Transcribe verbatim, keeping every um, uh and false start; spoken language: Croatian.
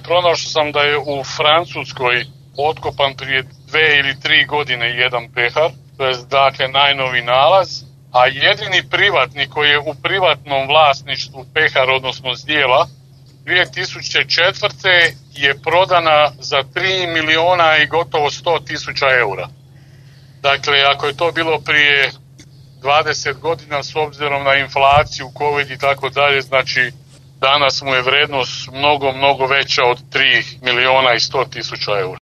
pronašao sam da je u Francuskoj otkopan prije dve ili tri godine jedan pehar, to je dakle najnovi nalaz, a jedini privatnik koji je u privatnom vlasništvu pehar, odnosno zdjela, dvije tisuće četvrte je prodana za tri milijuna i gotovo sto tisuća eura. Dakle, ako je to bilo prije dvadeset godina, s obzirom na inflaciju, covid i tako dalje, znači danas mu je vrednost mnogo, mnogo veća od tri milijuna i sto tisuća eura.